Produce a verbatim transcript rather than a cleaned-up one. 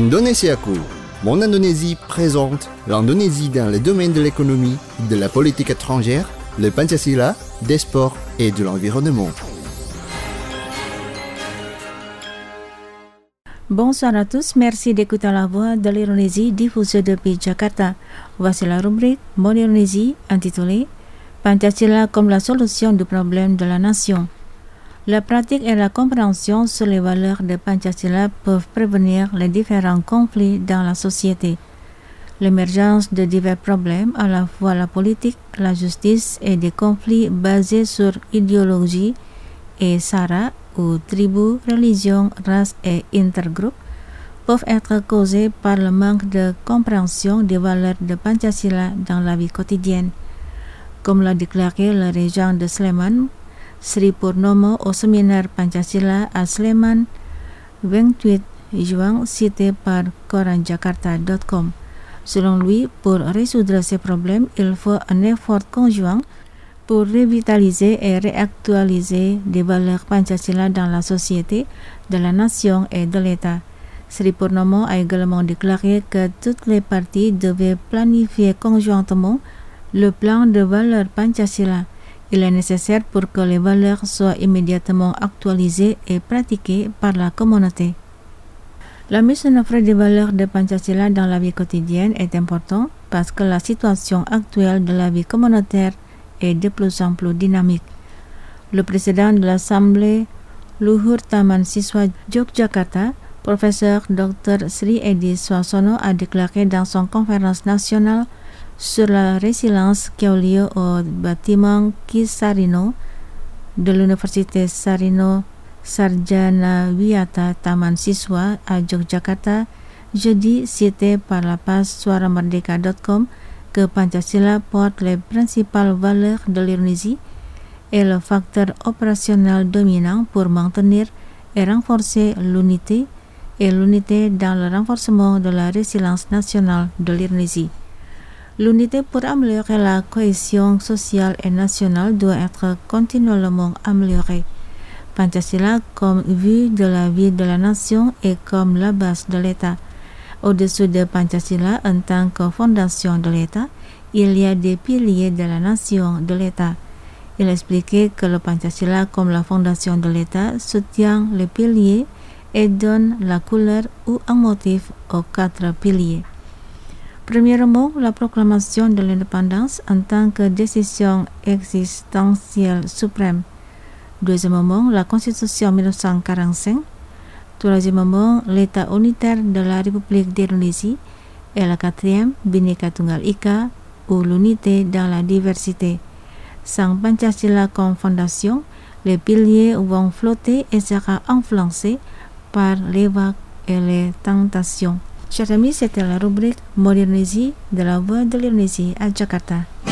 Indonesiaku. Mon Indonésie présente l'Indonésie dans le domaine de l'économie, de la politique étrangère, le Pancasila, des sports et de l'environnement. Bonsoir à tous, merci d'écouter la voix de l'Indonésie diffusée depuis Jakarta. Voici la rubrique Mon Indonésie intitulée Pancasila comme la solution du problème de la nation. La pratique et la compréhension sur les valeurs de Pancasila peuvent prévenir les différents conflits dans la société. L'émergence de divers problèmes, à la fois la politique, la justice et des conflits basés sur idéologie et sara ou tribus, religions, races et intergroupes, peuvent être causés par le manque de compréhension des valeurs de Pancasila dans la vie quotidienne. Comme l'a déclaré le régent de Sleman, Sri Purnomo au séminaire Pancasila à Sleman, vingt-huit juin, cité par koran jakarta point com. Selon lui, pour résoudre ces problèmes, il faut un effort conjoint pour revitaliser et réactualiser des valeurs Pancasila dans la société, de la nation et de l'État. Sri Purnomo a également déclaré que toutes les parties devaient planifier conjointement le plan de valeurs Pancasila. Il est nécessaire pour que les valeurs soient immédiatement actualisées et pratiquées par la communauté. La mise en œuvre des valeurs de Pancasila dans la vie quotidienne est importante parce que la situation actuelle de la vie communautaire est de plus en plus dynamique. Le président de l'Assemblée, Luhur Taman Siswa Yogyakarta, professeur docteur Sri Edi Swasono, a déclaré dans son conférence nationale sur la résilience qui a eu lieu au bâtiment Ki Sarino de l'Université Sarino Sarjana Wiyata Taman Siswa à Yogyakarta, jeudi, cité par la page suara merdeka point com, que Pancasila porte les principales valeurs de l'Indonésie et le facteur opérationnel dominant pour maintenir et renforcer l'unité et l'unité dans le renforcement de la résilience nationale de l'Indonésie. L'unité pour améliorer la cohésion sociale et nationale doit être continuellement améliorée. Pancasila comme vue de la vie de la nation et comme la base de l'État. Au-dessus de Pancasila en tant que fondation de l'État, il y a des piliers de la nation de l'État. Il expliquait que le Pancasila comme la fondation de l'État soutient les piliers et donne la couleur ou un motif aux quatre piliers. Premièrement, la proclamation de l'indépendance en tant que décision existentielle suprême. Deuxièmement, la Constitution mille neuf cent quarante-cinq. Troisièmement, l'État unitaire de la République d'Indonésie. Et la quatrième, Bhinneka Tunggal Ika, ou l'unité dans la diversité. Sans Pancasila comme fondation, les piliers vont flotter et sera influencés par les vagues et les tentations. Chers amis, c'était la rubrique Mon Indonésie de la Voix de l'Indonésie à Jakarta.